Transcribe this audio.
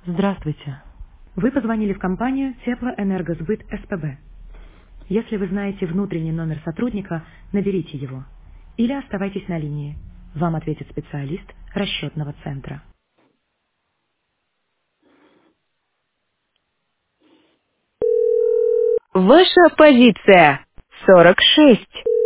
Здравствуйте. Вы позвонили в компанию Теплоэнергосбыт СПБ. Если вы знаете внутренний номер сотрудника, наберите его. Или оставайтесь на линии. Вам ответит специалист расчетного центра. Ваша позиция 46.